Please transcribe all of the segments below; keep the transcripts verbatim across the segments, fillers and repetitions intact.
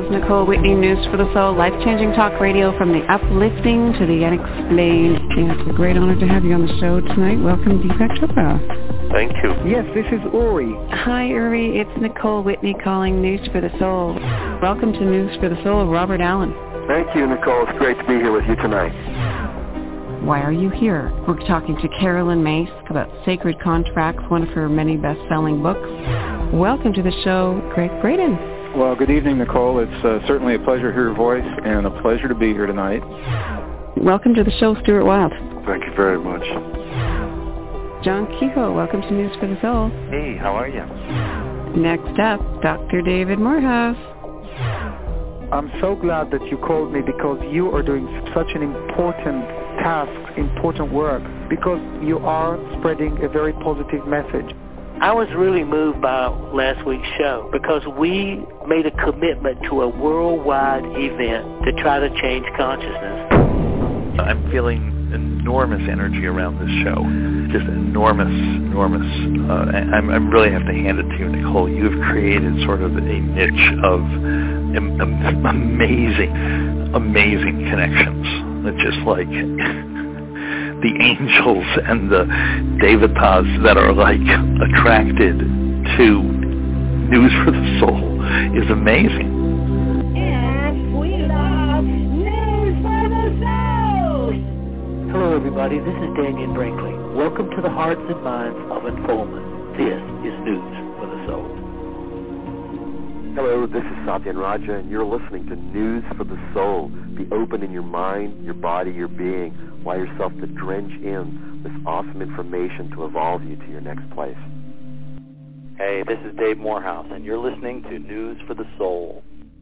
is Nicole Whitney, News for the Soul, life-changing talk radio from the uplifting to the unexplained. And it's a great honor to have you on the show tonight. Welcome, Deepak Chopra. Thank you. Yes, this is Uri. Hi, Uri. It's Nicole Whitney calling News for the Soul. Welcome to News for the Soul, Robert Allen. Thank you, Nicole. It's great to be here with you tonight. Why are you here? We're talking to Carolyn Myss about Sacred Contracts, one of her many best-selling books. Welcome to the show, Greg Braden. Well, good evening, Nicole. It's uh, certainly a pleasure to hear your voice and a pleasure to be here tonight. Welcome to the show, Stuart Wilde. Thank you very much. John Kehoe, welcome to News for the Soul. Hey, how are you? Next up, Doctor David Morehouse. I'm so glad that you called me because you are doing such an important task, important work, because you are spreading a very positive message. I was really moved by last week's show because we made a commitment to a worldwide event to try to change consciousness. I'm feeling enormous energy around this show, just enormous, enormous. Uh, I, I really have to hand it to you, Nicole. You've created sort of a niche of am- am- amazing, amazing connections. It's just like the angels and the devatas that are like attracted to News for the Soul is amazing. And we love News for the Soul. Hello, everybody. This is Daniel Brinkley. Welcome to the hearts and minds of Unfoldment. This is News for the Soul. Hello, this is Satyan Raja, and you're listening to News for the Soul. Be open in your mind, your body, your being. Allow yourself to drench in this awesome information to evolve you to your next place. Hey, this is Dave Morehouse, and you're listening to News for the Soul.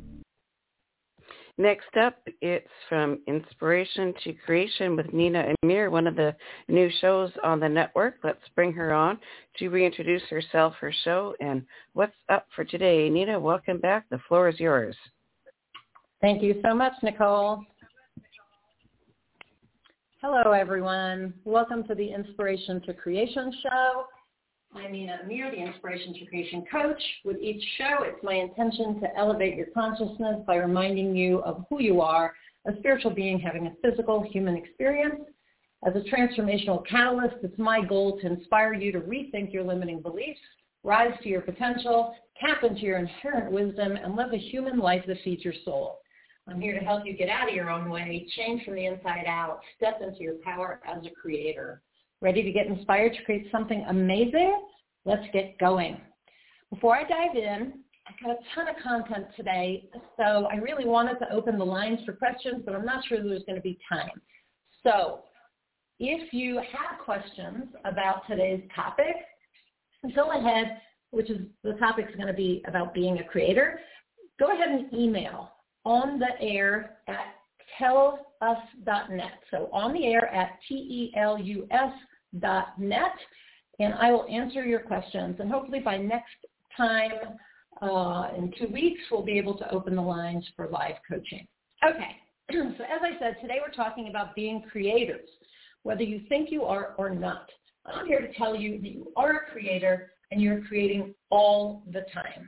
Next up, it's From Inspiration to Creation with Nina Amir, one of the new shows on the network. Let's bring her on to reintroduce herself, her show, and what's up for today. Nina, welcome back. The floor is yours. Thank you so much, Nicole. Hello, everyone. Welcome to the Inspiration to Creation show. I'm Nina Amir, the Inspiration to Creation coach. With each show, it's my intention to elevate your consciousness by reminding you of who you are, a spiritual being having a physical human experience. As a transformational catalyst, it's my goal to inspire you to rethink your limiting beliefs, rise to your potential, tap into your inherent wisdom, and live a human life that feeds your soul. I'm here to help you get out of your own way, change from the inside out, step into your power as a creator. Ready to get inspired to create something amazing? Let's get going. Before I dive in, I got a ton of content today, so I really wanted to open the lines for questions, but I'm not sure there's going to be time. So if you have questions about today's topic, go ahead, which is the topic is going to be about being a creator. Go ahead and email on the air at tell us dot net. So on the air at T E L U S dot net, and I will answer your questions. And hopefully by next time, uh, in two weeks, we'll be able to open the lines for live coaching. Okay, so as I said, today we're talking about being creators, whether you think you are or not. I'm here to tell you that you are a creator and you're creating all the time.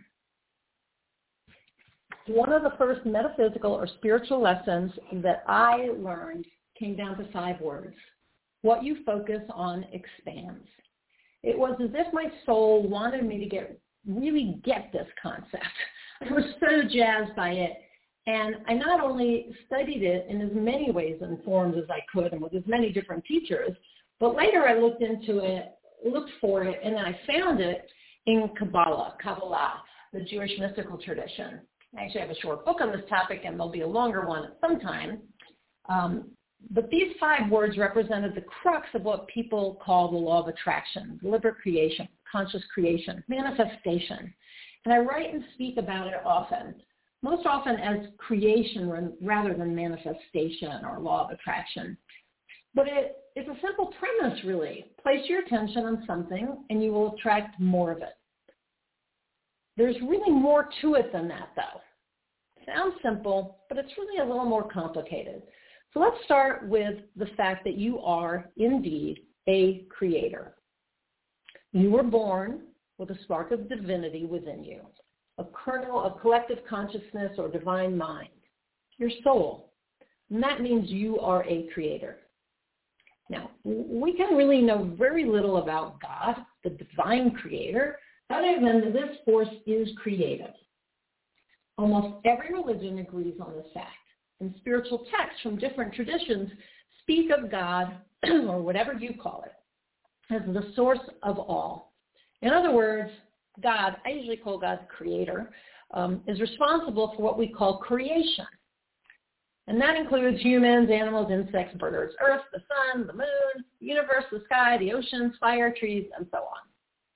One of the first metaphysical or spiritual lessons that I learned came down to five words. What you focus on expands. It was as if my soul wanted me to get really get this concept. I was so jazzed by it. And I not only studied it in as many ways and forms as I could and with as many different teachers, but later I looked into it, looked for it, and then I found it in Kabbalah, Kabbalah, the Jewish mystical tradition. I actually have a short book on this topic, and there'll be a longer one at some time. Um, but these five words represented the crux of what people call the law of attraction, deliberate creation, conscious creation, manifestation. And I write and speak about it often, most often as creation rather than manifestation or law of attraction. But it, it's a simple premise, really. Place your attention on something, and you will attract more of it. There's really more to it than that, though. Sounds simple, but it's really a little more complicated. So let's start with the fact that you are indeed a creator. You were born with a spark of divinity within you. a kernel of collective consciousness or divine mind, your soul. And that means you are a creator. Now, we can really know very little about God, the divine creator, other than that this force is creative. Almost every religion agrees on this fact, and spiritual texts from different traditions speak of God, or whatever you call it, as the source of all. In other words, God, I usually call God the creator, um, is responsible for what we call creation. And that includes humans, animals, insects, birds, earth, the sun, the moon, the universe, the sky, the oceans, fire, trees, and so on.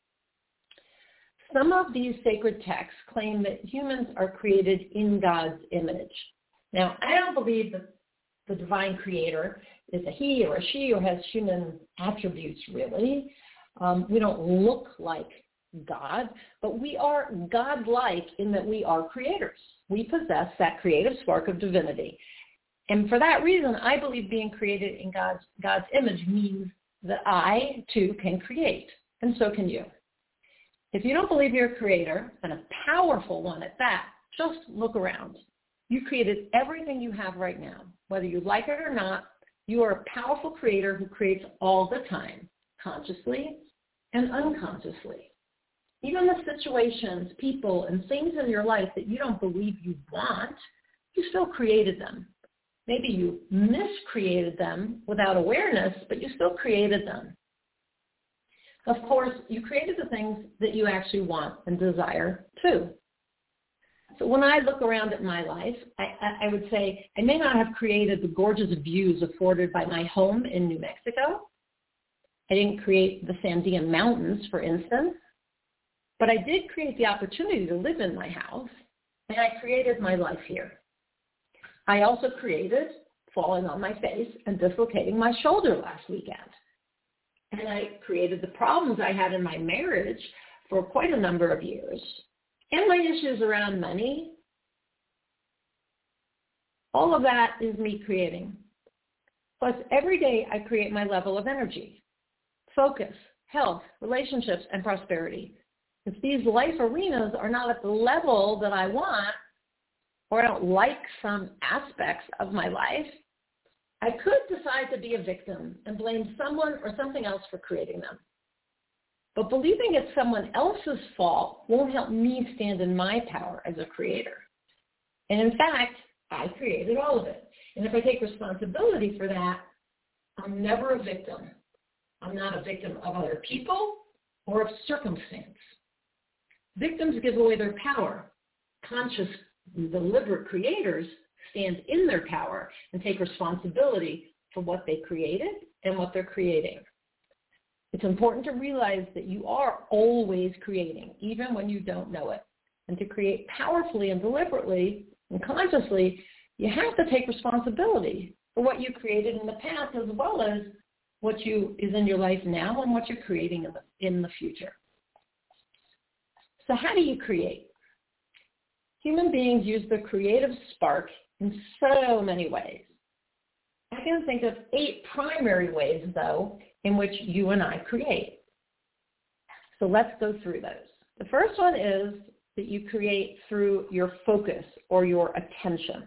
Some of these sacred texts claim that humans are created in God's image. Now, I don't believe that the divine creator is a he or a she or has human attributes, really. Um, we don't look like God, but we are God-like in that we are creators. We possess that creative spark of divinity. And for that reason, I believe being created in God's, God's image means that I, too, can create, and so can you. If you don't believe you're a creator, and a powerful one at that, just look around. You created everything you have right now. Whether you like it or not, you are a powerful creator who creates all the time, consciously and unconsciously. Even the situations, people, and things in your life that you don't believe you want, you still created them. Maybe you miscreated them without awareness, but you still created them. Of course, you created the things that you actually want and desire too. So when I look around at my life, I, I, I would say I may not have created the gorgeous views afforded by my home in New Mexico. I didn't create the Sandian Mountains, for instance, but I did create the opportunity to live in my house, and I created my life here. I also created falling on my face and dislocating my shoulder last weekend. And I created the problems I had in my marriage for quite a number of years. And my issues around money. All of that is me creating. Plus, every day I create my level of energy, focus, health, relationships, and prosperity. If these life arenas are not at the level that I want, or I don't like some aspects of my life, I could decide to be a victim and blame someone or something else for creating them. But believing it's someone else's fault won't help me stand in my power as a creator. And in fact, I created all of it. And if I take responsibility for that, I'm never a victim. I'm not a victim of other people or of circumstance. Victims give away their power. Conscious, deliberate creators stand in their power and take responsibility for what they created and what they're creating. It's important to realize that you are always creating, even when you don't know it. And to create powerfully and deliberately and consciously, you have to take responsibility for what you created in the past as well as what you is in your life now and what you're creating in the, in the future. So how do you create? Human beings use the creative spark in so many ways. I can think of eight primary ways, though, in which you and I create. So let's go through those. The first one is that you create through your focus or your attention.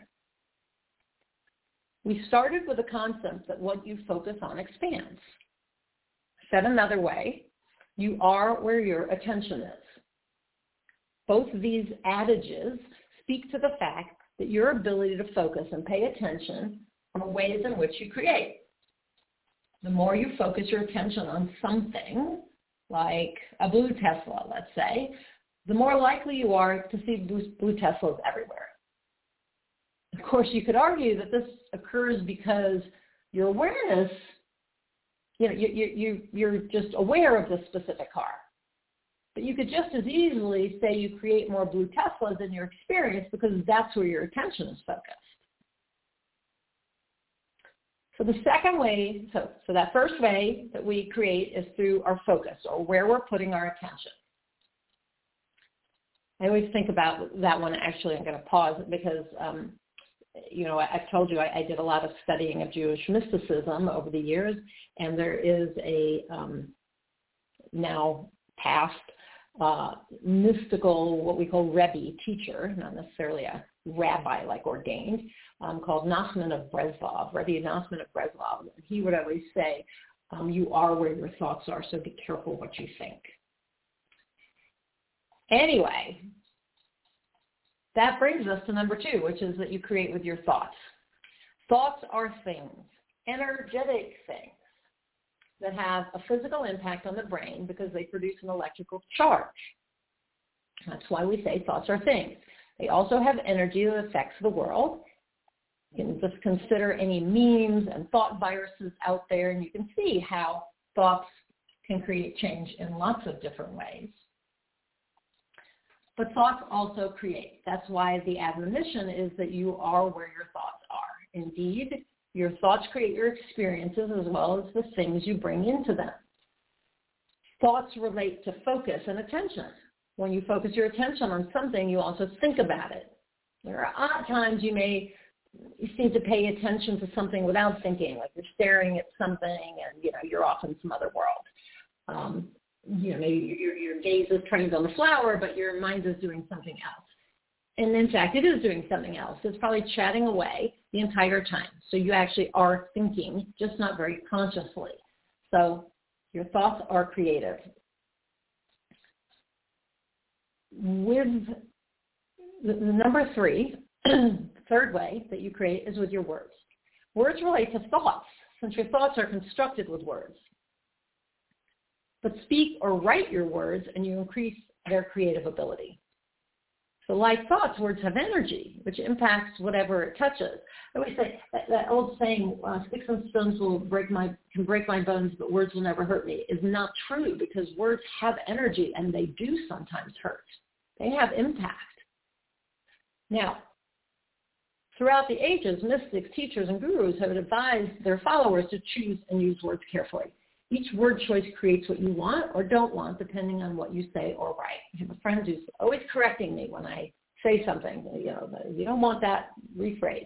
We started with the concept that what you focus on expands. Said another way, you are where your attention is. Both of these adages speak to the fact that your ability to focus and pay attention are ways in which you create. The more you focus your attention on something, like a blue Tesla, let's say, the more likely you are to see blue, blue Teslas everywhere. Of course, you could argue that this occurs because your awareness, you know, you, you, you, you're just aware of this specific car. But you could just as easily say you create more blue Teslas in your experience because that's where your attention is focused. So the second way, so, so that first way that we create is through our focus or where we're putting our attention. I always think about that one. Actually, I'm going to pause because, um, you know, I, I've told you I, I did a lot of studying of Jewish mysticism over the years, and there is a um, now past uh, mystical, what we call Rebbe teacher, not necessarily a rabbi like ordained, um, called Nachman of Breslov, Rebbe Nachman of Breslov. And he would always say, um, you are where your thoughts are, so be careful what you think. Anyway, that brings us to number two, which is that you create with your thoughts. Thoughts are things, energetic things, that have a physical impact on the brain because they produce an electrical charge. That's why we say thoughts are things. They also have energy that affects the world. You can just consider any memes and thought viruses out there, and you can see how thoughts can create change in lots of different ways. But thoughts also create. That's why the admonition is that you are where your thoughts are. Indeed, your thoughts create your experiences as well as the things you bring into them. Thoughts relate to focus and attention. When you focus your attention on something, you also think about it. There are odd times you may you seem to pay attention to something without thinking, like you're staring at something and, you know, you're off in some other world. Um, you know, maybe your, your gaze is trained on the flower, but your mind is doing something else. And in fact, it is doing something else. It's probably chatting away the entire time. So you actually are thinking, just not very consciously. So your thoughts are creative. With the, the number three, third way that you create is with your words. Words relate to thoughts, since your thoughts are constructed with words. But speak or write your words, and you increase their creative ability. So like thoughts, words have energy, which impacts whatever it touches. I always say that, that old saying, uh, sticks and stones will break my, can break my bones, but words will never hurt me, is not true, because words have energy, and they do sometimes hurt. They have impact. Now, throughout the ages, mystics, teachers, and gurus have advised their followers to choose and use words carefully. Each word choice creates what you want or don't want, depending on what you say or write. I have a friend who's always correcting me when I say something. You know, you don't want that rephrase.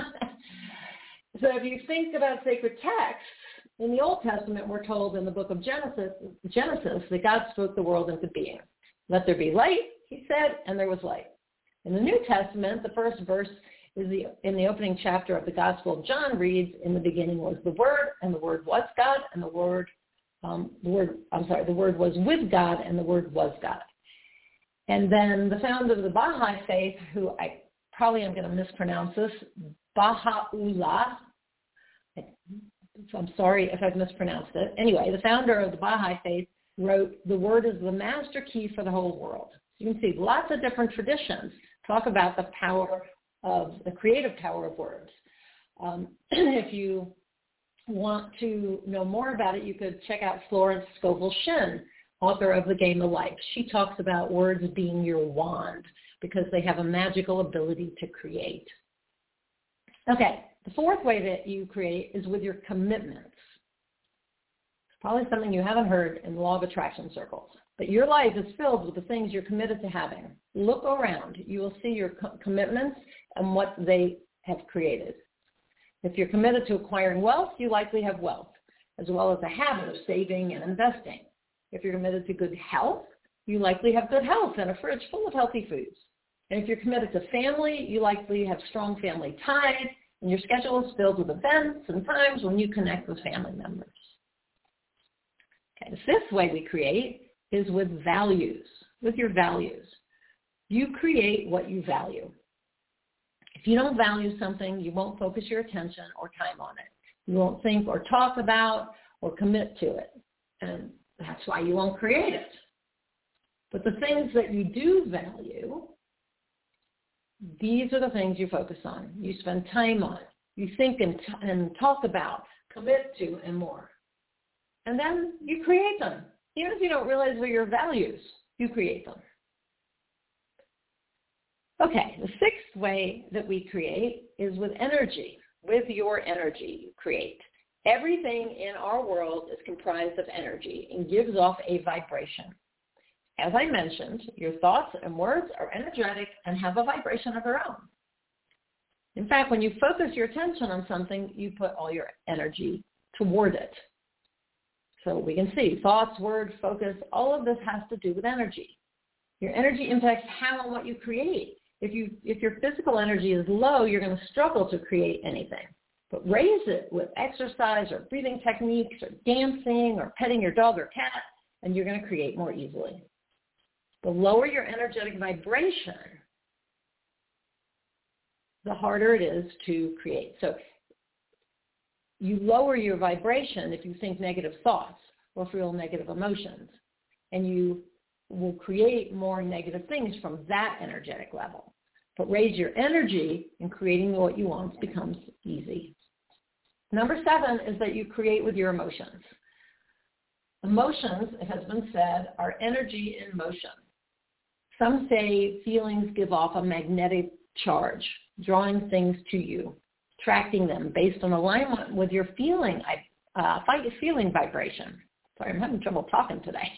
So if you think about sacred texts, in the Old Testament, we're told in the book of Genesis, Genesis that God spoke the world into being. Let there be light, he said, and there was light. In the New Testament, the first verse is the, in the opening chapter of the Gospel of John reads, in the beginning was the Word, and the Word was God, and the Word, um, the Word, I'm sorry, the Word was with God, and the Word was God. And then the founder of the Baha'i faith, who I probably am going to mispronounce this, Baha'u'llah, I'm sorry if I've mispronounced it. Anyway, the founder of the Baha'i faith wrote, the Word is the master key for the whole world. You can see lots of different traditions talk about the power of the creative power of words. Um, if you want to know more about it, you could check out Florence Scovel Shinn, author of The Game of Life. She talks about words being your wand because they have a magical ability to create. Okay, the fourth way that you create is with your commitments. It's probably something you haven't heard in the law of attraction circles. But your life is filled with the things you're committed to having. Look around. You will see your co- commitments and what they have created. If you're committed to acquiring wealth, you likely have wealth, as well as a habit of saving and investing. If you're committed to good health, you likely have good health and a fridge full of healthy foods. And if you're committed to family, you likely have strong family ties, and your schedule is filled with events and times when you connect with family members. Okay, the fifth way we create is with values, with your values. You create what you value. If you don't value something, you won't focus your attention or time on it. You won't think or talk about or commit to it. And that's why you won't create it. But the things that you do value, these are the things you focus on. You spend time on. You think and, t- and talk about, commit to, and more. And then you create them. Even if you don't realize what your values, you create them. Okay, the sixth way that we create is with energy. With your energy, you create. Everything in our world is comprised of energy and gives off a vibration. As I mentioned, your thoughts and words are energetic and have a vibration of their own. In fact, when you focus your attention on something, you put all your energy toward it. So we can see thoughts, words, focus, all of this has to do with energy. Your energy impacts how and what you create. If you if your physical energy is low, you're going to struggle to create anything. But raise it with exercise or breathing techniques or dancing or petting your dog or cat, and you're going to create more easily. The lower your energetic vibration, the harder it is to create. So you lower your vibration if you think negative thoughts or feel negative emotions, and you will create more negative things from that energetic level. But raise your energy, and creating what you want becomes easy. Number seven is that you create with your emotions. Emotions, it has been said, are energy in motion. Some say feelings give off a magnetic charge, drawing things to you, attracting them based on alignment with your feeling, uh, feeling vibration. Sorry, I'm having trouble talking today.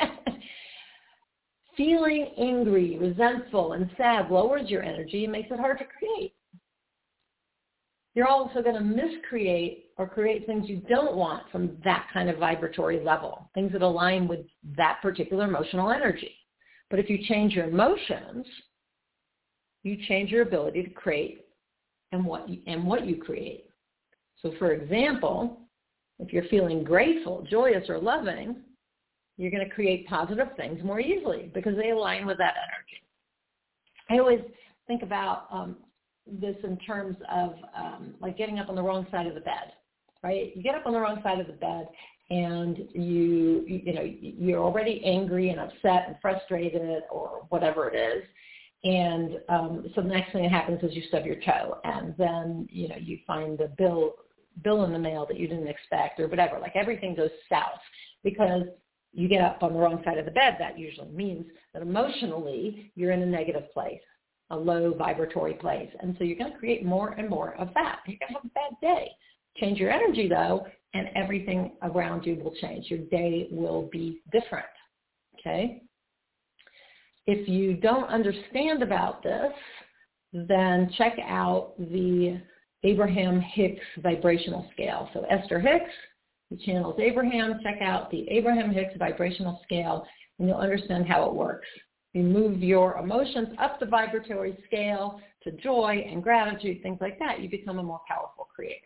Feeling angry, resentful, and sad lowers your energy and makes it hard to create. You're also going to miscreate or create things you don't want from that kind of vibratory level, things that align with that particular emotional energy. But if you change your emotions, you change your ability to create and what you, and what you create. So for example, if you're feeling grateful, joyous, or loving, you're going to create positive things more easily because they align with that energy. I always think about um, this in terms of um, like getting up on the wrong side of the bed, right? You get up on the wrong side of the bed and you, you, you know, you're already angry and upset and frustrated or whatever it is. And um, so the next thing that happens is you stub your toe, and then, you know, you find the bill bill in the mail that you didn't expect or whatever. Like everything goes south because you get up on the wrong side of the bed. That usually means that emotionally you're in a negative place, a low vibratory place. And so you're going to create more and more of that. You're going to have a bad day. Change your energy, though, and everything around you will change. Your day will be different, okay? If you don't understand about this, then check out the Abraham Hicks vibrational scale. So Esther Hicks, who channels Abraham, check out the Abraham Hicks vibrational scale, and you'll understand how it works. You move your emotions up the vibratory scale to joy and gratitude, things like that. You become a more powerful creator.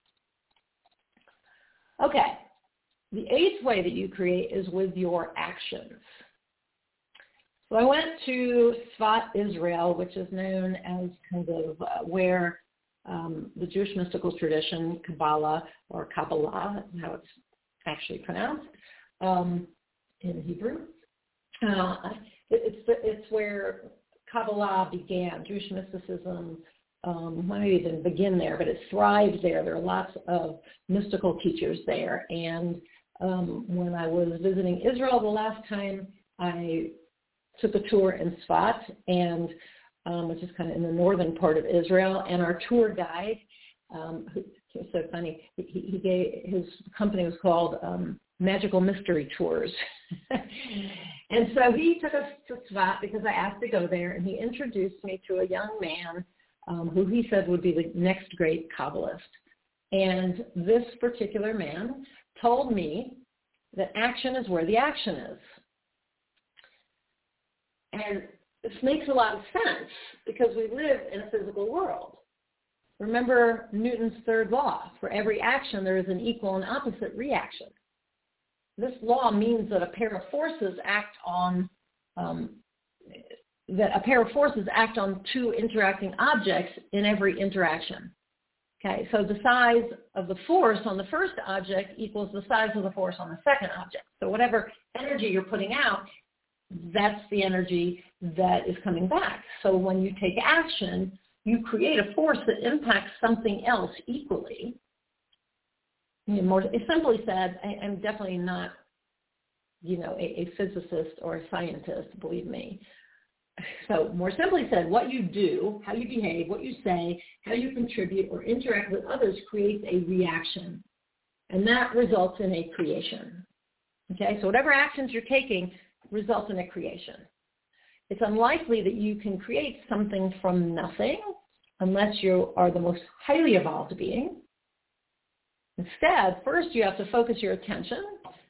Okay, the eighth way that you create is with your actions. So I went to Tzfat, Israel, which is known as kind of uh, where um, the Jewish mystical tradition, Kabbalah, or Kabbalah, how it's actually pronounced um, in Hebrew. Uh, it, it's, it's where Kabbalah began, Jewish mysticism. Um, might even begin there, but it thrives there. There are lots of mystical teachers there. And um, when I was visiting Israel the last time, I took a tour in Tzfat, and um, which is kind of in the northern part of Israel. And our tour guide, um, who it was so funny, he, he gave, his company was called um, Magical Mystery Tours. And so he took us to Tzfat because I asked to go there, and he introduced me to a young man Um, who he said would be the next great Kabbalist. And this particular man told me that action is where the action is. And this makes a lot of sense because we live in a physical world. Remember Newton's third law. For every action, there is an equal and opposite reaction. This law means that a pair of forces act on um, that a pair of forces act on two interacting objects in every interaction. Okay, so the size of the force on the first object equals the size of the force on the second object. So whatever energy you're putting out, that's the energy that is coming back. So when you take action, you create a force that impacts something else equally. I mean, more simply said, I, I'm definitely not, you know, a, a physicist or a scientist, believe me. So more simply said, what you do, how you behave, what you say, how you contribute or interact with others creates a reaction. And that results in a creation. Okay, so whatever actions you're taking results in a creation. It's unlikely that you can create something from nothing unless you are the most highly evolved being. Instead, first you have to focus your attention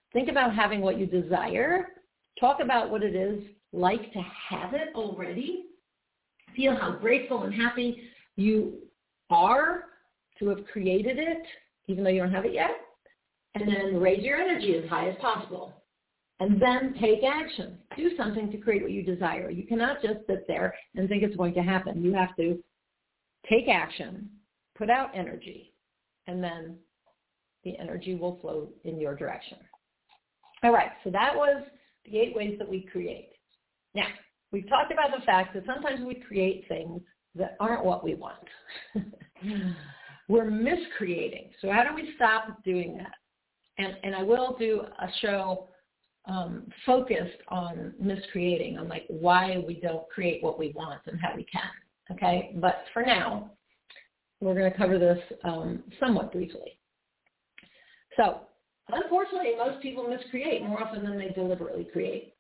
Think about having what you desire. Talk about what it is like to have it already. Feel how grateful and happy you are to have created it, even though you don't have it yet. And then raise your energy as high as possible. And then take action. Do something to create what you desire. You cannot just sit there and think it's going to happen. You have to take action, put out energy, and then the energy will flow in your direction. All right, so that was the eight ways that we create. Now, we've talked about the fact that sometimes we create things that aren't what we want. We're miscreating. So how do we stop doing that? And, and I will do a show um, focused on miscreating, on like why we don't create what we want and how we can. Okay, but for now, we're going to cover this um, somewhat briefly. So, unfortunately, most people miscreate more often than they deliberately create.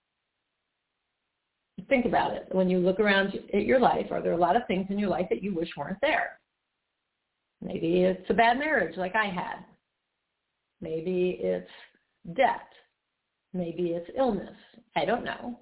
Think about it. When you look around at your life, are there a lot of things in your life that you wish weren't there? Maybe it's a bad marriage like I had. Maybe it's debt. Maybe it's illness. I don't know.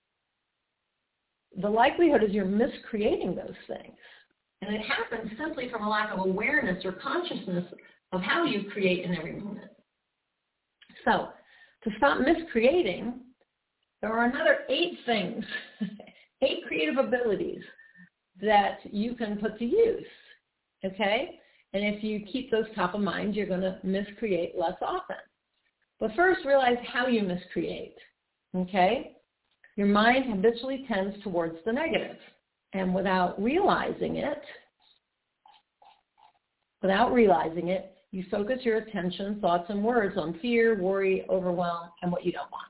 The likelihood is you're miscreating those things. And it happens simply from a lack of awareness or consciousness of how you create in every moment. So to stop miscreating, there are another eight things, eight creative abilities that you can put to use, okay? And if you keep those top of mind, you're going to miscreate less often. But first, realize how you miscreate, okay? Your mind habitually tends towards the negative. And without realizing it, without realizing it, you focus your attention, thoughts, and words on fear, worry, overwhelm, and what you don't want.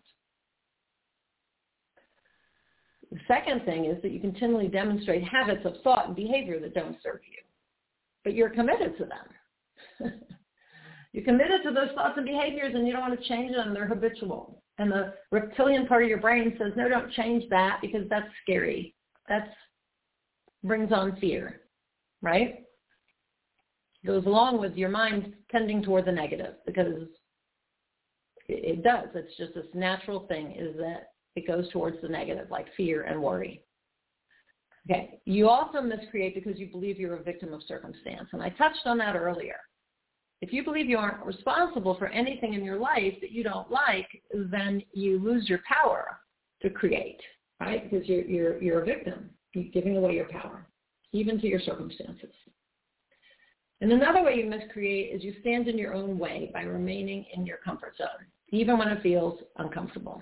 The second thing is that you continually demonstrate habits of thought and behavior that don't serve you. But you're committed to them. You're committed to those thoughts and behaviors, and you don't want to change them. They're habitual. And the reptilian part of your brain says, no, don't change that because that's scary. That brings on fear, right? It goes along with your mind tending toward the negative because it does. It's just this natural thing is that it goes towards the negative, like fear and worry. Okay. You also miscreate because you believe you're a victim of circumstance. And I touched on that earlier. If you believe you aren't responsible for anything in your life that you don't like, then you lose your power to create, right? Because you're, you're, you're a victim. You're giving away your power, even to your circumstances. And another way you miscreate is you stand in your own way by remaining in your comfort zone, even when it feels uncomfortable.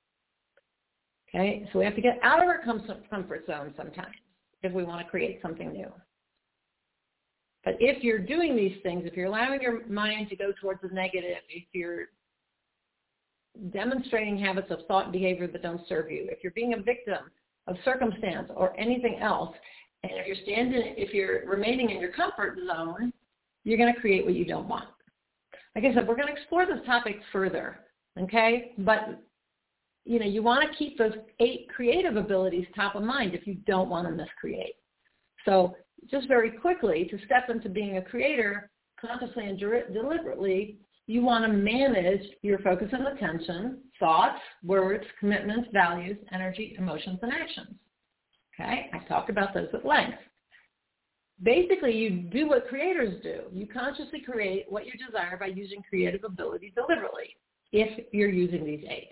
Okay, so we have to get out of our comfort zone sometimes if we want to create something new. But if you're doing these things, if you're allowing your mind to go towards the negative, if you're demonstrating habits of thought and behavior that don't serve you, if you're being a victim of circumstance or anything else, and if you're standing, if you're remaining in your comfort zone, you're going to create what you don't want. Like I said, we're going to explore this topic further, okay? But you know, you want to keep those eight creative abilities top of mind if you don't want to miscreate. So just very quickly, to step into being a creator, consciously and deliberately, you want to manage your focus and attention, thoughts, words, commitments, values, energy, emotions, and actions. Okay? I've talked about those at length. Basically, you do what creators do. You consciously create what you desire by using creative ability deliberately, if you're using these eight.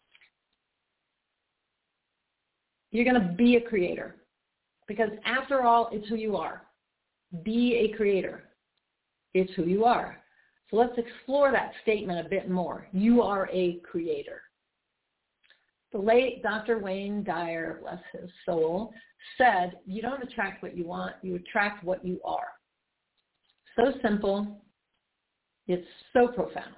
You're going to be a creator because after all, it's who you are. Be a creator. It's who you are. So let's explore that statement a bit more. You are a creator. The late Doctor Wayne Dyer, bless his soul, said, you don't attract what you want, you attract what you are. So simple. It's so profound.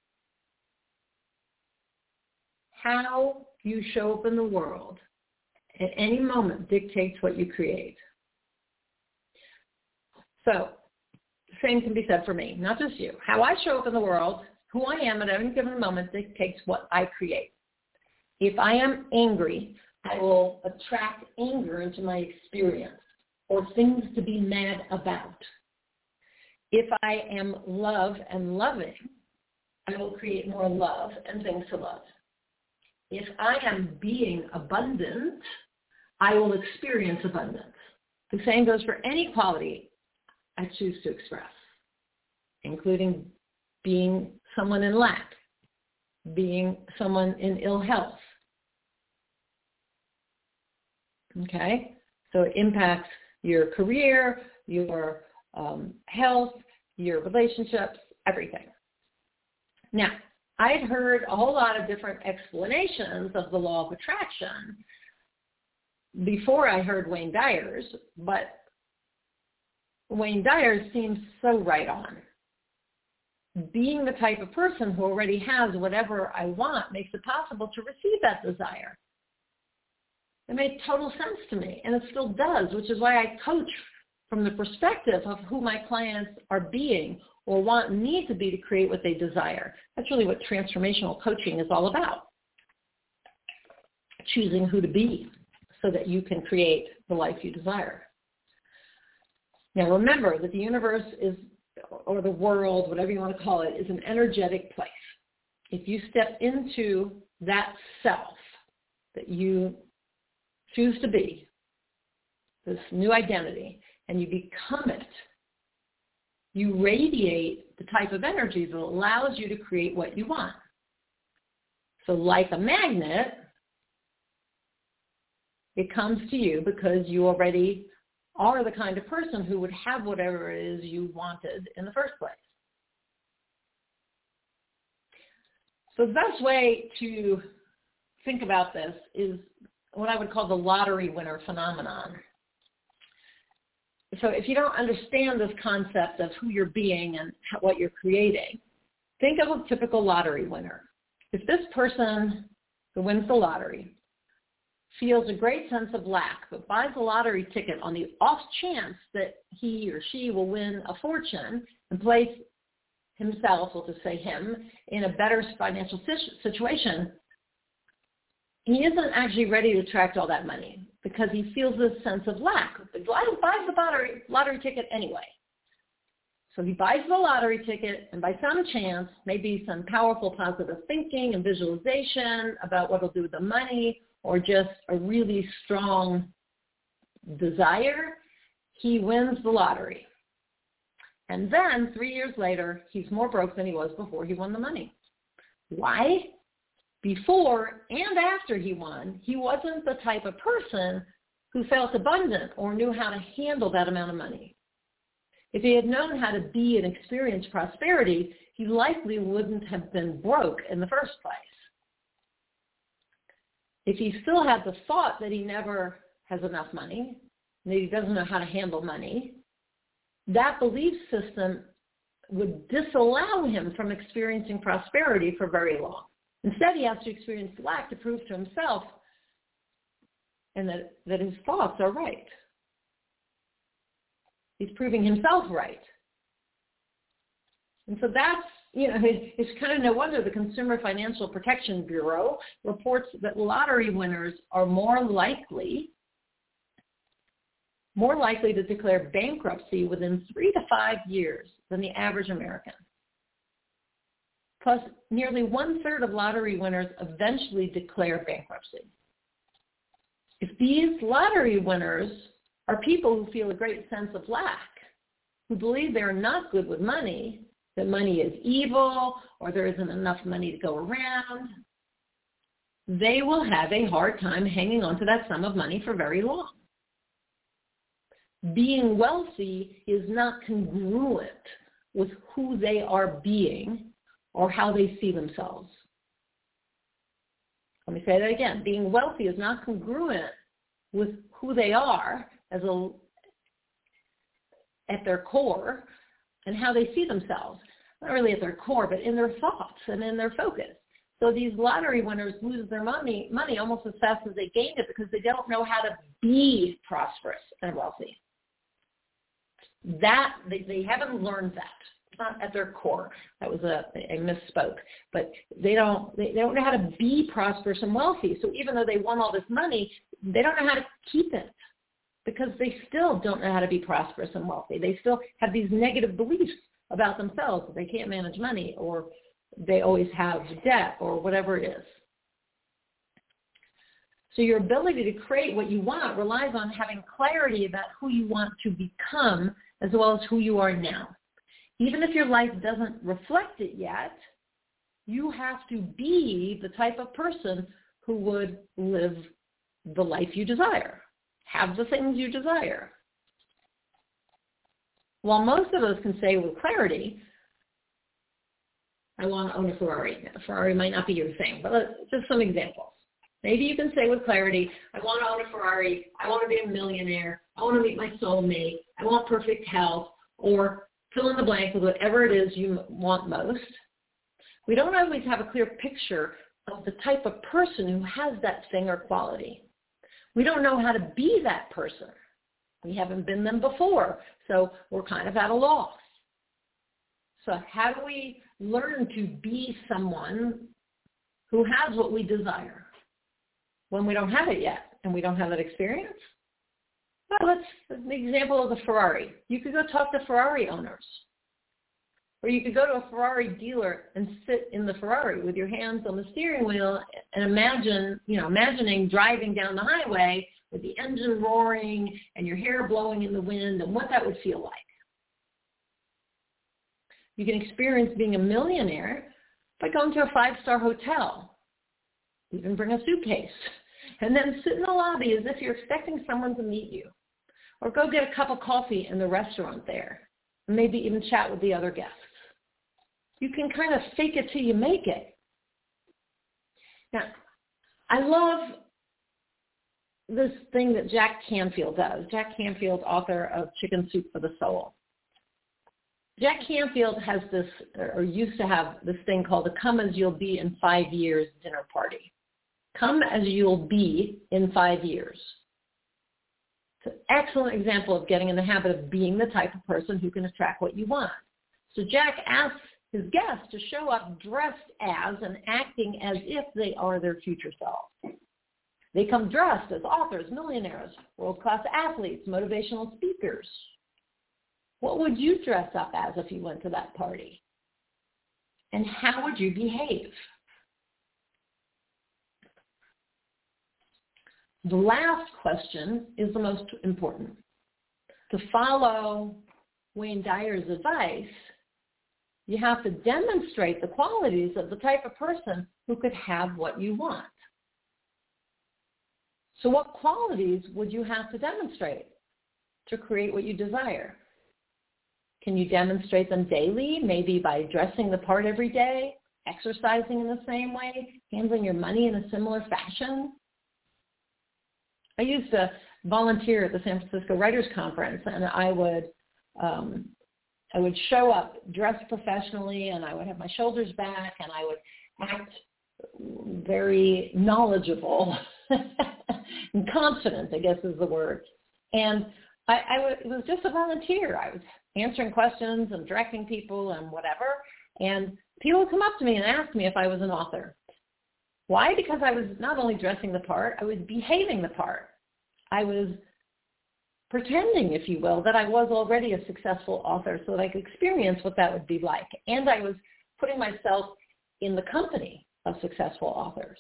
How you show up in the world at any moment dictates what you create. So the same can be said for me, not just you. How I show up in the world, who I am at any given moment dictates what I create. If I am angry, I will attract anger into my experience or things to be mad about. If I am love and loving, I will create more love and things to love. If I am being abundant, I will experience abundance. The same goes for any quality I choose to express, including being someone in lack, being someone in ill health. Okay? So it impacts your career, your um, health, your relationships, everything. Now, I had heard a whole lot of different explanations of the law of attraction before I heard Wayne Dyer's, but Wayne Dyer seems so right on. Being the type of person who already has whatever I want makes it possible to receive that desire. It made total sense to me, and it still does, which is why I coach from the perspective of who my clients are being or want and need to be to create what they desire. That's really what transformational coaching is all about, choosing who to be so that you can create the life you desire. Now remember that the universe is, or the world, whatever you want to call it, is an energetic place. If you step into that self that you choose to be, this new identity, and you become it, you radiate the type of energy that allows you to create what you want. So like a magnet, it comes to you because you already are the kind of person who would have whatever it is you wanted in the first place. So the best way to think about this is what I would call the lottery winner phenomenon. So if you don't understand this concept of who you're being and what you're creating, think of a typical lottery winner. If this person who wins the lottery feels a great sense of lack, but buys a lottery ticket on the off chance that he or she will win a fortune and place himself, we'll just say him, in a better financial situation, he isn't actually ready to attract all that money because he feels this sense of lack. He buys the lottery, lottery ticket anyway. So he buys the lottery ticket, and by some chance, maybe some powerful positive thinking and visualization about what he'll do with the money, or just a really strong desire, he wins the lottery. And then three years later, he's more broke than he was before he won the money. Why? Before and after he won, he wasn't the type of person who felt abundant or knew how to handle that amount of money. If he had known how to be and experience prosperity, he likely wouldn't have been broke in the first place. If he still had the thought that he never has enough money, that he doesn't know how to handle money, that belief system would disallow him from experiencing prosperity for very long. Instead, he has to experience lack to prove to himself and that, that his thoughts are right. He's proving himself right. And so that's, you know, it's kind of no wonder the Consumer Financial Protection Bureau reports that lottery winners are more likely, more likely to declare bankruptcy within three to five years than the average American. Plus, nearly one-third of lottery winners eventually declare bankruptcy. If these lottery winners are people who feel a great sense of lack, who believe they're not good with money, that money is evil, or there isn't enough money to go around, they will have a hard time hanging on to that sum of money for very long. Being wealthy is not congruent with who they are being or how they see themselves. Let me say that again. Being wealthy is not congruent with who they are as a, at their core and how they see themselves. Not really at their core, but in their thoughts and in their focus. So these lottery winners lose their money, money almost as fast as they gain it because they don't know how to be prosperous and wealthy. That, they, they haven't learned that. It's not at their core. That was a, I misspoke. But they don't, they, they don't know how to be prosperous and wealthy. So even though they won all this money, they don't know how to keep it because they still don't know how to be prosperous and wealthy. They still have these negative beliefs about themselves that they can't manage money or they always have debt or whatever it is. So your ability to create what you want relies on having clarity about who you want to become as well as who you are now. Even if your life doesn't reflect it yet, you have to be the type of person who would live the life you desire, have the things you desire. While most of us can say with clarity, I want to own a Ferrari. A Ferrari might not be your thing, but let's, just some examples. Maybe you can say with clarity, I want to own a Ferrari, I want to be a millionaire, I want to meet my soulmate, I want perfect health, or fill in the blank with whatever it is you want most. We don't always have a clear picture of the type of person who has that thing or quality. We don't know how to be that person. We haven't been them before, so we're kind of at a loss. So how do we learn to be someone who has what we desire when we don't have it yet and we don't have that experience? Well, let's, the example of the Ferrari. You could go talk to Ferrari owners. Or you could go to a Ferrari dealer and sit in the Ferrari with your hands on the steering wheel and imagine, you know, imagining driving down the highway with the engine roaring and your hair blowing in the wind and what that would feel like. You can experience being a millionaire by going to a five-star hotel, even bring a suitcase, and then sit in the lobby as if you're expecting someone to meet you. Or go get a cup of coffee in the restaurant there, and maybe even chat with the other guests. You can kind of fake it till you make it. Now, I love this thing that Jack Canfield does. Jack Canfield, author of Chicken Soup for the Soul. Jack Canfield has this, or used to have this thing called the Come As You'll Be in Five Years dinner party. Come as you'll be in five years. It's an excellent example of getting in the habit of being the type of person who can attract what you want. So Jack asks his guests to show up dressed as and acting as if they are their future selves. They come dressed as authors, millionaires, world-class athletes, motivational speakers. What would you dress up as if you went to that party? And how would you behave? The last question is the most important. To follow Wayne Dyer's advice, you have to demonstrate the qualities of the type of person who could have what you want. So what qualities would you have to demonstrate to create what you desire? Can you demonstrate them daily, maybe by dressing the part every day, exercising in the same way, handling your money in a similar fashion? I used to volunteer at the San Francisco Writers Conference, and I would um, I would show up dressed professionally, and I would have my shoulders back, and I would act very knowledgeable and confident, I guess is the word. And I, I w- it was just a volunteer. I was answering questions and directing people and whatever, and people would come up to me and ask me if I was an author. Why? Because I was not only dressing the part, I was behaving the part. I was pretending, if you will, that I was already a successful author so that I could experience what that would be like. And I was putting myself in the company of successful authors.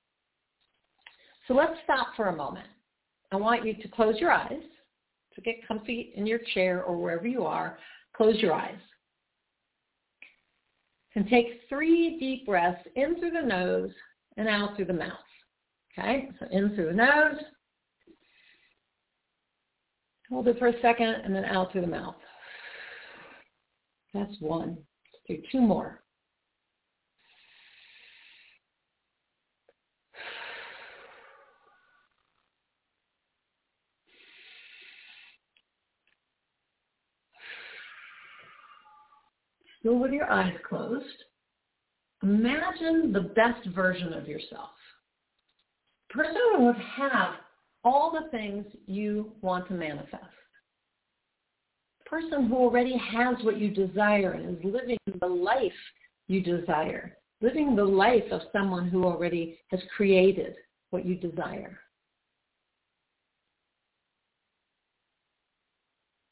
So let's stop for a moment. I want you to close your eyes, to get comfy in your chair or wherever you are. Close your eyes. And take three deep breaths in through the nose and out through the mouth. Okay, so in through the nose. Hold it for a second and then out through the mouth. That's one. Let's do two more. Still with your eyes closed. Imagine the best version of yourself. A person who would have all the things you want to manifest. A person who already has what you desire and is living the life you desire. Living the life of someone who already has created what you desire.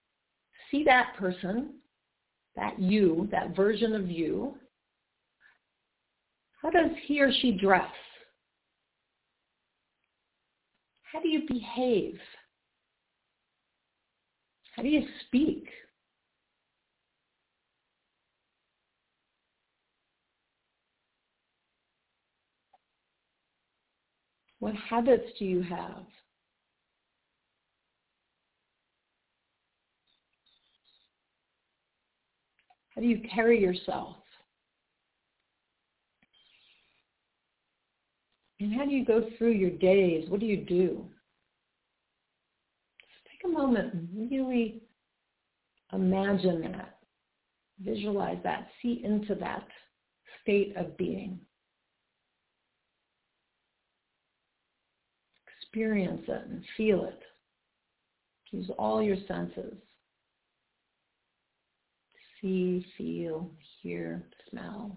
See that person, that you, that version of you, How does he or she dress? How do you behave? How do you speak? What habits do you have? How do you carry yourself? And how do you go through your days? What do you do? Just take a moment and really imagine that. Visualize that. See into that state of being. Experience it and feel it. Use all your senses. See, feel, hear, smell.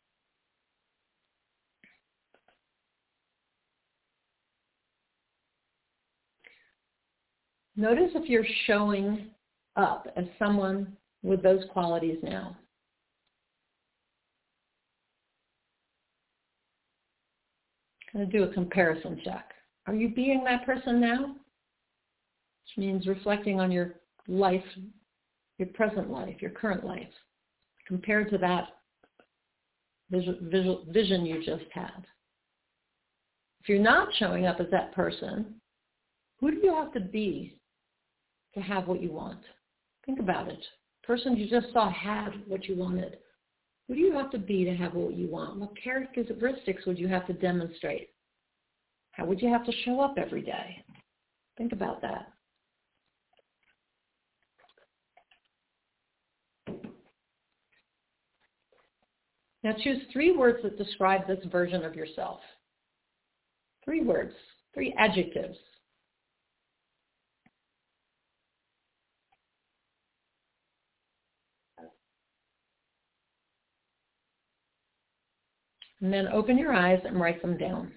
Notice if you're showing up as someone with those qualities now. I'm going to do a comparison check. Are you being that person now? Which means reflecting on your life, your present life, your current life, compared to that visual, visual, vision you just had. If you're not showing up as that person, who do you have to be to have what you want? Think about it. The person you just saw had what you wanted. Who do you have to be to have what you want? What characteristics would you have to demonstrate? How would you have to show up every day? Think about that. Now choose three words that describe this version of yourself. Three words, three adjectives. And then open your eyes and write them down.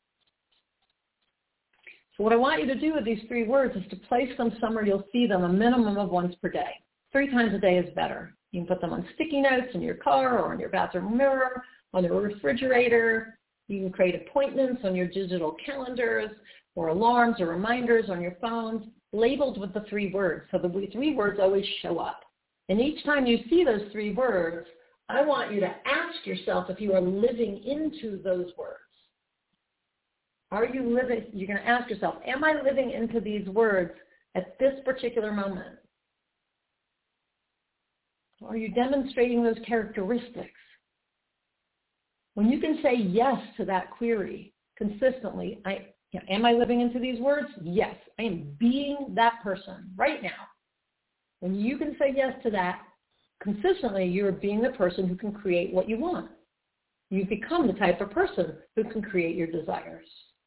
So what I want you to do with these three words is to place them somewhere you'll see them a minimum of once per day. Three times a day is better. You can put them on sticky notes in your car or on your bathroom mirror, on your refrigerator. You can create appointments on your digital calendars or alarms or reminders on your phones labeled with the three words. So the three words always show up. And each time you see those three words, I want you to ask yourself if you are living into those words. Are you living, you're going to ask yourself, am I living into these words at this particular moment? Are you demonstrating those characteristics? When you can say yes to that query consistently, I, you know, am I living into these words? Yes, I am being that person right now. When you can say yes to that consistently, you are being the person who can create what you want. You become the type of person who can create your desires.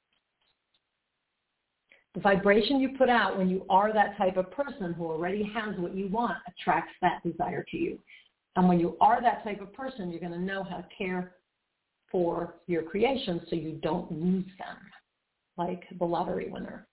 The vibration you put out when you are that type of person who already has what you want attracts that desire to you. And when you are that type of person, you're going to know how to care for your creations so you don't lose them, like the lottery winner.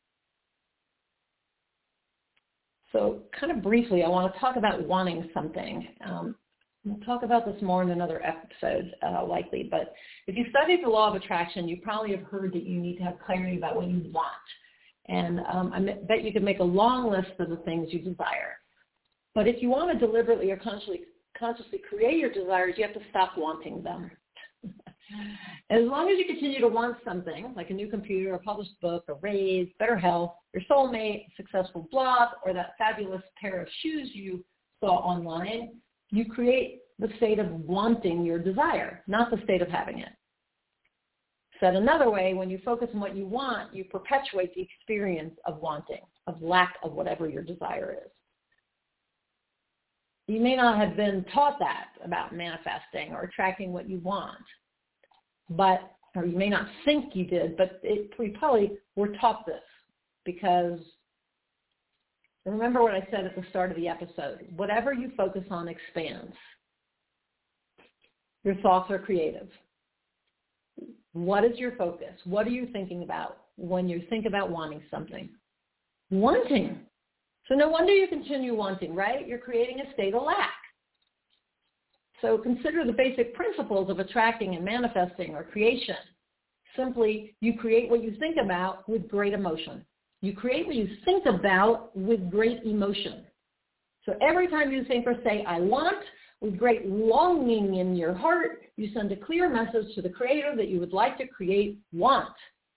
So kind of briefly, I want to talk about wanting something. Um, we'll talk about this more in another episode, uh, likely. But if you studied the law of attraction, you probably have heard that you need to have clarity about what you want. And um, I bet you could make a long list of the things you desire. But if you want to deliberately or consciously, consciously create your desires, you have to stop wanting them. As long as you continue to want something, like a new computer, a published book, a raise, better health, your soulmate, a successful blog, or that fabulous pair of shoes you saw online, you create the state of wanting your desire, not the state of having it. Said another way, when you focus on what you want, you perpetuate the experience of wanting, of lack of whatever your desire is. You may not have been taught that about manifesting or attracting what you want, but, or you may not think you did, but it, we probably were taught this because, remember what I said at the start of the episode, whatever you focus on expands. Your thoughts are creative. What is your focus? What are you thinking about when you think about wanting something? Wanting. So no wonder you continue wanting, right? You're creating a state of lack. So consider the basic principles of attracting and manifesting or creation. Simply, you create what you think about with great emotion. You create what you think about with great emotion. So every time you think or say, I want, with great longing in your heart, you send a clear message to the Creator that you would like to create want.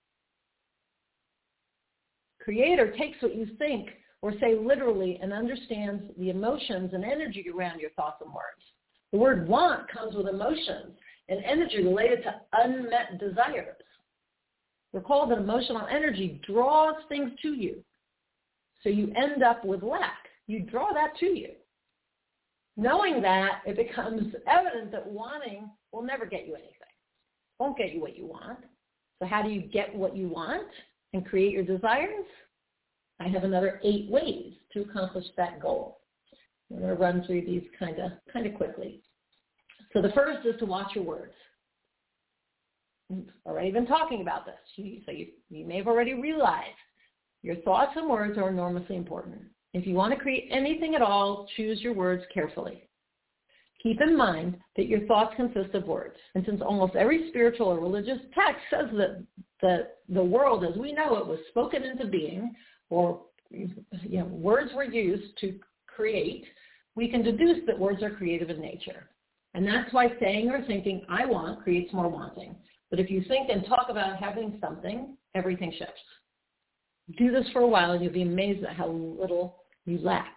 Creator takes what you think or say literally and understands the emotions and energy around your thoughts and words. The word want comes with emotions and energy related to unmet desires. Recall that emotional energy draws things to you. So you end up with lack. You draw that to you. Knowing that, it becomes evident that wanting will never get you anything. Won't get you what you want. So how do you get what you want and create your desires? I have another eight ways to accomplish that goal. I'm going to run through these kind of kind of quickly. So the first is to watch your words. I've already been talking about this. So you, you may have already realized your thoughts and words are enormously important. If you want to create anything at all, choose your words carefully. Keep in mind that your thoughts consist of words. And since almost every spiritual or religious text says that the, the world as we know it was spoken into being, or you know, words were used to create, we can deduce that words are creative in nature. And that's why saying or thinking, I want, creates more wanting. But if you think and talk about having something, everything shifts. Do this for a while and you'll be amazed at how little you lack.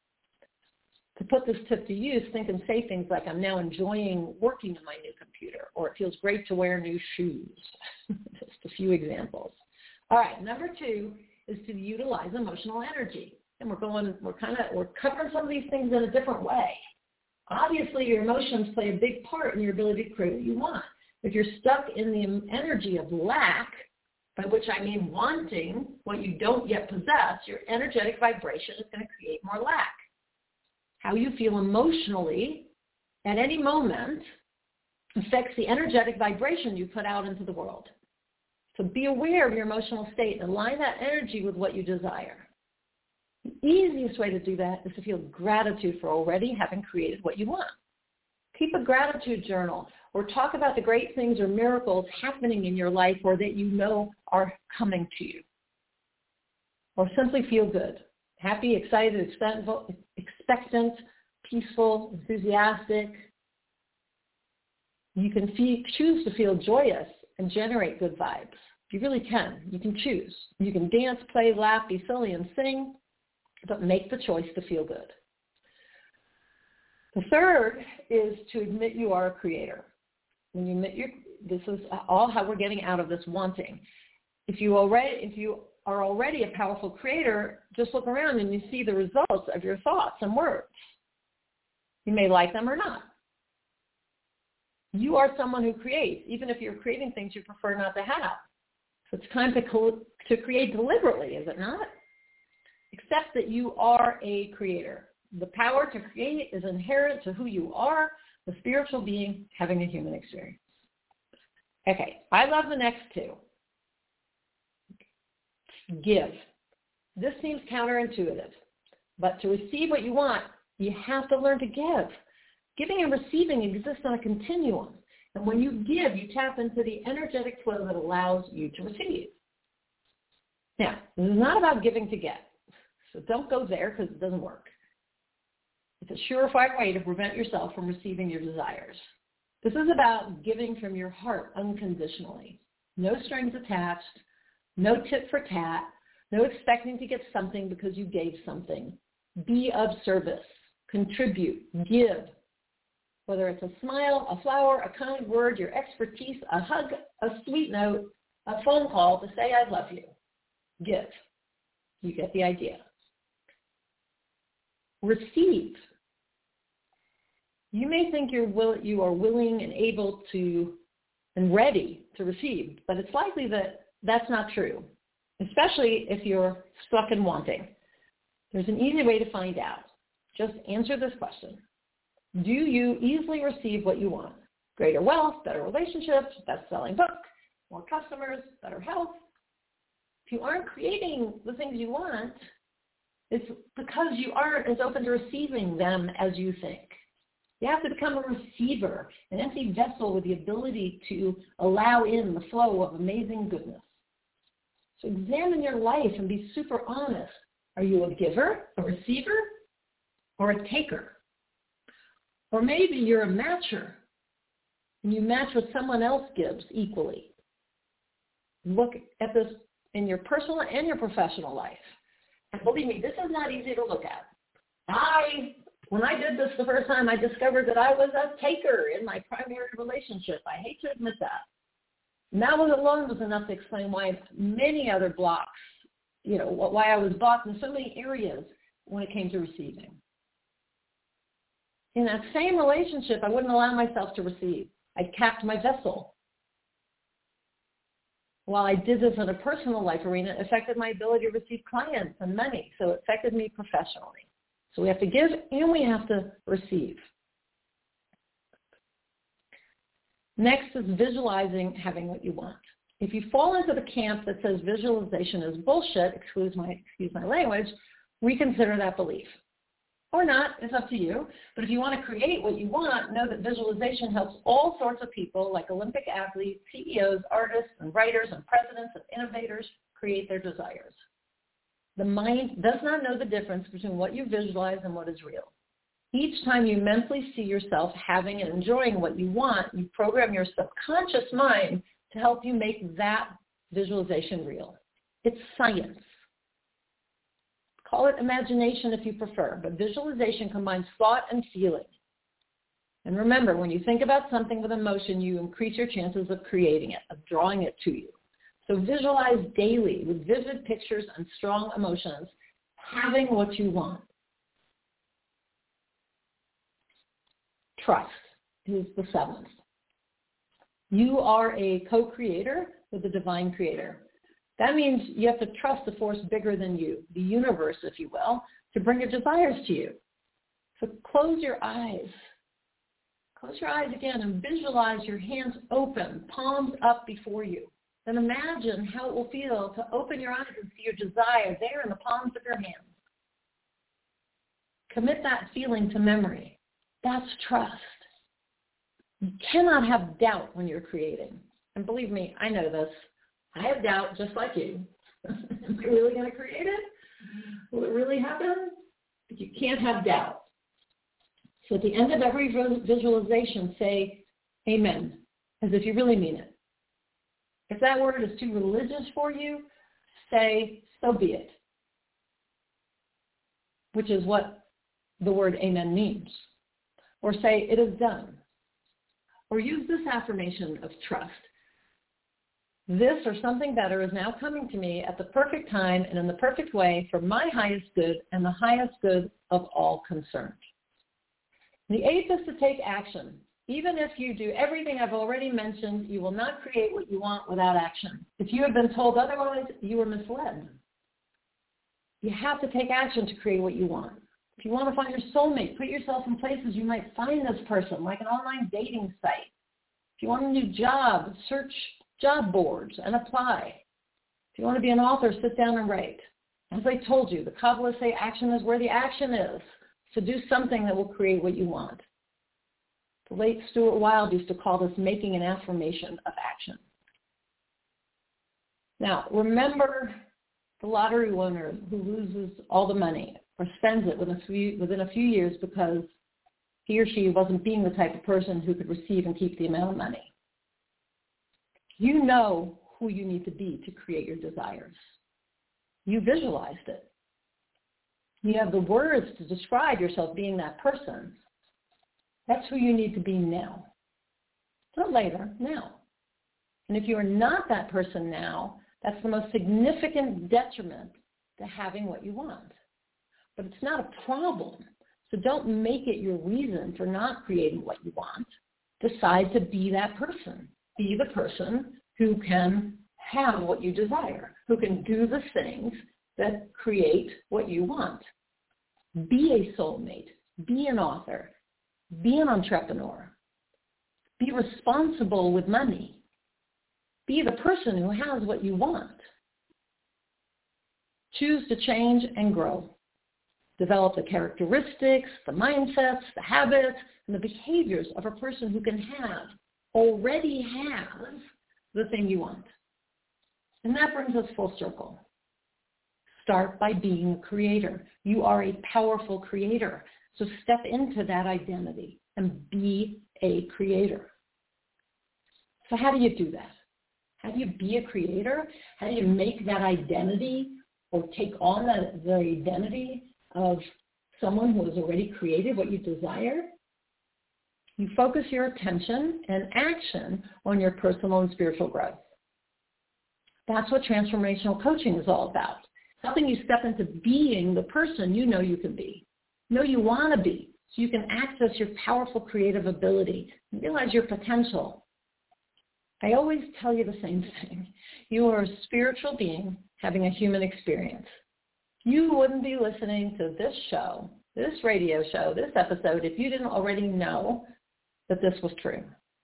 To put this tip to use, think and say things like, I'm now enjoying working on my new computer, or it feels great to wear new shoes. Just a few examples. All right, number two is to utilize emotional energy. And we're going, we're kind of, we're covering some of these things in a different way. Obviously, your emotions play a big part in your ability to create what you want. If you're stuck in the energy of lack, by which I mean wanting what you don't yet possess, your energetic vibration is going to create more lack. How you feel emotionally at any moment affects the energetic vibration you put out into the world. So be aware of your emotional state and align that energy with what you desire. The easiest way to do that is to feel gratitude for already having created what you want. Keep a gratitude journal or talk about the great things or miracles happening in your life or that you know are coming to you. Or simply feel good, happy, excited, expectant, peaceful, enthusiastic. You can feel, choose to feel joyous and generate good vibes. You really can. You can choose. You can dance, play, laugh, be silly, and sing, but make the choice to feel good. The third is to admit you are a creator. When you admit you're, this is all how we're getting out of this wanting. If you already, if you are already a powerful creator, just look around and you see the results of your thoughts and words. You may like them or not. You are someone who creates, even if you're creating things you prefer not to have. So it's time to co- to create deliberately, is it not? Accept that you are a creator. The power to create is inherent to who you are, the spiritual being having a human experience. Okay, I love the next two. Give. This seems counterintuitive, but to receive what you want, you have to learn to give. Giving and receiving exist on a continuum, and when you give, you tap into the energetic flow that allows you to receive. Now, this is not about giving to get, so don't go there because it doesn't work. It's a surefire way to prevent yourself from receiving your desires. This is about giving from your heart unconditionally. No strings attached, no tit for tat, no expecting to get something because you gave something. Be of service, contribute, give. Whether it's a smile, a flower, a kind word, your expertise, a hug, a sweet note, a phone call to say I love you. Give. You get the idea. Receive. You may think you're will, you are willing and able to and ready to receive, but it's likely that that's not true, especially if you're stuck in wanting. There's an easy way to find out. Just answer this question. Do you easily receive what you want? Greater wealth, better relationships, best-selling book, more customers, better health. If you aren't creating the things you want, it's because you aren't as open to receiving them as you think. You have to become a receiver, an empty vessel with the ability to allow in the flow of amazing goodness. So examine your life and be super honest. Are you a giver, a receiver, or a taker? Or maybe you're a matcher, and you match what someone else gives equally. Look at this in your personal and your professional life. And believe me, this is not easy to look at. I, when I did this the first time, I discovered that I was a taker in my primary relationship. I hate to admit that. And that was alone was enough to explain why many other blocks, you know, why I was blocked in so many areas when it came to receiving. In that same relationship, I wouldn't allow myself to receive. I capped my vessel. While I did this in a personal life arena, it affected my ability to receive clients and money, so it affected me professionally. So we have to give and we have to receive. Next is visualizing having what you want. If you fall into the camp that says visualization is bullshit, excuse my, excuse my language, reconsider that belief. Or not, it's up to you. But if you want to create what you want, know that visualization helps all sorts of people like Olympic athletes, C E Os, artists, and writers, and presidents, and innovators create their desires. The mind does not know the difference between what you visualize and what is real. Each time you mentally see yourself having and enjoying what you want, you program your subconscious mind to help you make that visualization real. It's science. Call it imagination if you prefer, but visualization combines thought and feeling. And remember, when you think about something with emotion, you increase your chances of creating it, of drawing it to you. So visualize daily with vivid pictures and strong emotions, having what you want. Trust is the seventh. You are a co-creator with the divine creator. That means you have to trust the force bigger than you, the universe, if you will, to bring your desires to you. So close your eyes. Close your eyes again and visualize your hands open, palms up before you. Then imagine how it will feel to open your eyes and see your desire there in the palms of your hands. Commit that feeling to memory. That's trust. You cannot have doubt when you're creating. And believe me, I know this. I have doubt just like you. Am I really going to create it? Will it really happen? But you can't have doubt. So at the end of every visualization, say amen, as if you really mean it. If that word is too religious for you, say so be it, which is what the word amen means. Or say it is done. Or use this affirmation of trust. This or something better is now coming to me at the perfect time and in the perfect way for my highest good and the highest good of all concerned. The eighth is to take action. Even if you do everything I've already mentioned, you will not create what you want without action. If you have been told otherwise, you were misled. You have to take action to create what you want. If you want to find your soulmate, put yourself in places you might find this person, like an online dating site. If you want a new job, search job boards and apply. If you want to be an author, sit down and write. As I told you, the Kabbalists say action is where the action is. So do something that will create what you want. The late Stuart Wilde used to call this making an affirmation of action. Now, remember the lottery winner who loses all the money or spends it within a few, within a few years because he or she wasn't being the type of person who could receive and keep the amount of money. You know who you need to be to create your desires. You visualized it. You have the words to describe yourself being that person. That's who you need to be now. Not later, now. And if you are not that person now, that's the most significant detriment to having what you want. But it's not a problem. So don't make it your reason for not creating what you want. Decide to be that person. Be the person who can have what you desire, who can do the things that create what you want. Be a soulmate. Be an author. Be an entrepreneur. Be responsible with money. Be the person who has what you want. Choose to change and grow. develop the characteristics, the mindsets, the habits, and the behaviors of a person who can have, already has, the thing you want. And that brings us full circle. Start by being a creator. You are a powerful creator. So step into that identity and be a creator. So how do you do that? How do you be a creator? How do you make that identity or take on the, the identity of someone who has already created what you desire? You focus your attention and action on your personal and spiritual growth. That's what transformational coaching is all about. Helping you step into being the person you know you can be, know you want to be, so you can access your powerful creative ability and realize your potential. I always tell you the same thing. You are a spiritual being having a human experience. You wouldn't be listening to this show, this radio show, this episode, if you didn't already know that this was true.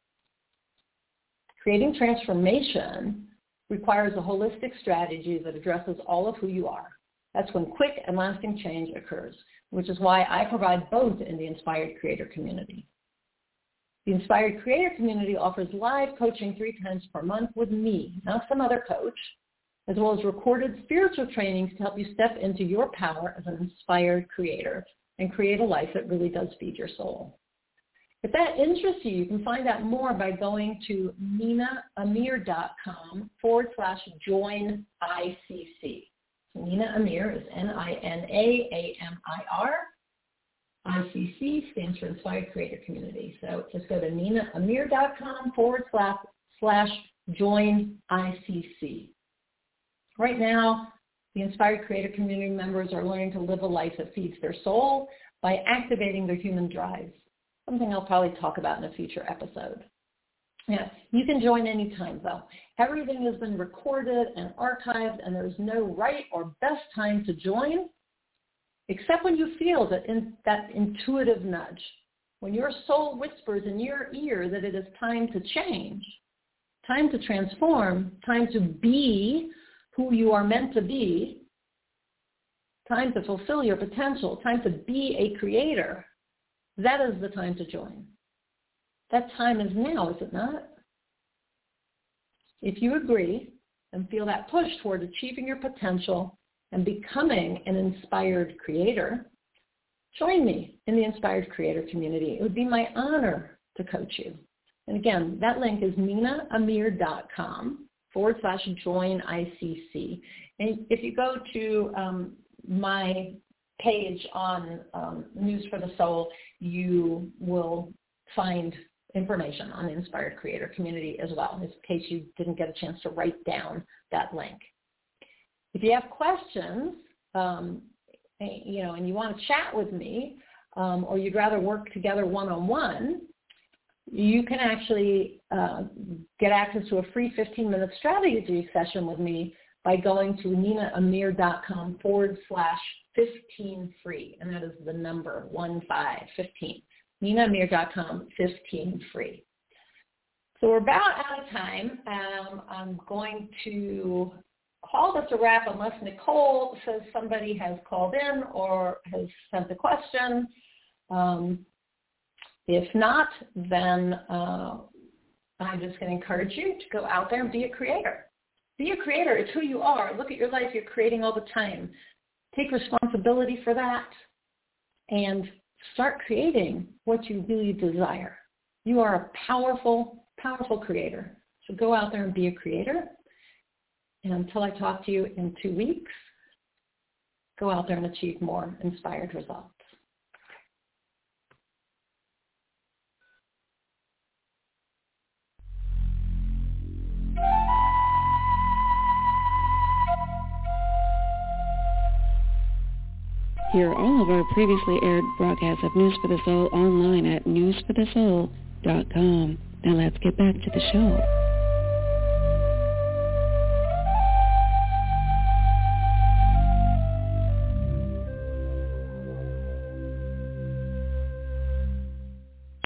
Creating transformation requires a holistic strategy that addresses all of who you are. That's when quick and lasting change occurs, which is why I provide both in the Inspired Creator community. The Inspired Creator community offers live coaching three times per month with me, not some other coach, as well as recorded spiritual trainings to help you step into your power as an inspired creator and create a life that really does feed your soul. If that interests you, you can find out more by going to ninaamir.com forward slash join ICC. So Nina Amir is N I N A A M I R. I C C stands for Inspired Creator Community. So just go to ninaamir.com forward slash, slash join I C C. Right now, the Inspired Creator Community members are learning to live a life that feeds their soul by activating their human drives. Something I'll probably talk about in a future episode. Yeah, you can join anytime, though. Everything has been recorded and archived, and there's no right or best time to join, except when you feel that, in, that intuitive nudge, when your soul whispers in your ear that it is time to change, time to transform, time to be who you are meant to be, time to fulfill your potential, time to be a creator. That is the time to join. That time is now, is it not? If you agree and feel that push toward achieving your potential and becoming an inspired creator, join me in the Inspired Creator community. It would be my honor to coach you. And again, that link is ninaamir.com forward slash join ICC. And if you go to um, my page on um, News for the Soul, you will find information on the Inspired Creator community as well, in case you didn't get a chance to write down that link. If you have questions, um, you know, and you want to chat with me, um, or you'd rather work together one-on-one, you can actually uh, get access to a free fifteen-minute strategy session with me by going to ninaamir.com forward slash 15 free, and that is the number one five fifteen. ninaamir.com fifteen free. So we're about out of time. Um, I'm going to call this a wrap unless Nicole says somebody has called in or has sent a question. Um, if not, then uh, I'm just going to encourage you to go out there and be a creator. Be a creator. It's who you are. Look at your life. You're creating all the time. Take responsibility for that and start creating what you really desire. You are a powerful, powerful creator. So go out there and be a creator. And until I talk to you in two weeks, go out there and achieve more inspired results. Hear all of our previously aired broadcasts of News for the Soul online at news for the soul dot com. Now let's get back to the show.